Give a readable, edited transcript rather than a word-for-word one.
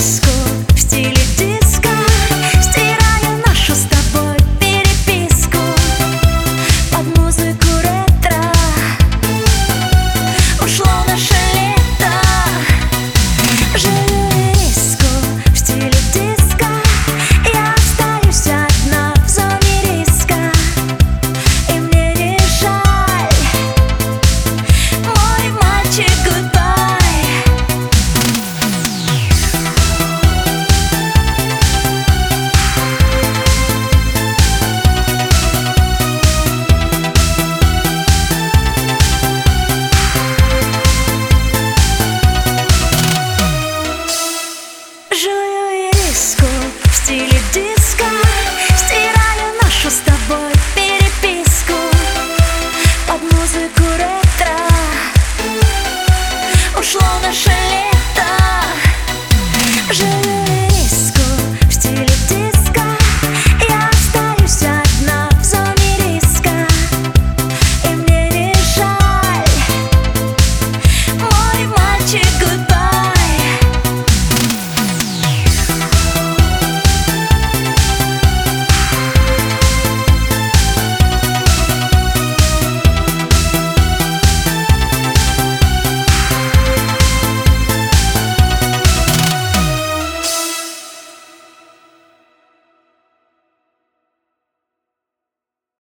ириску в стиле диско. Стираю нашу с тобой переписку под музыку ретро. Ушло наше лето. Жую ириску в стиле диско. Я остаюсь одна в зоне риска, и мне не жаль, мой мальчик, goodbye. Жую ириску в стиле диско. Стираю нашу с тобой переписку под музыку ретро. Ушло наше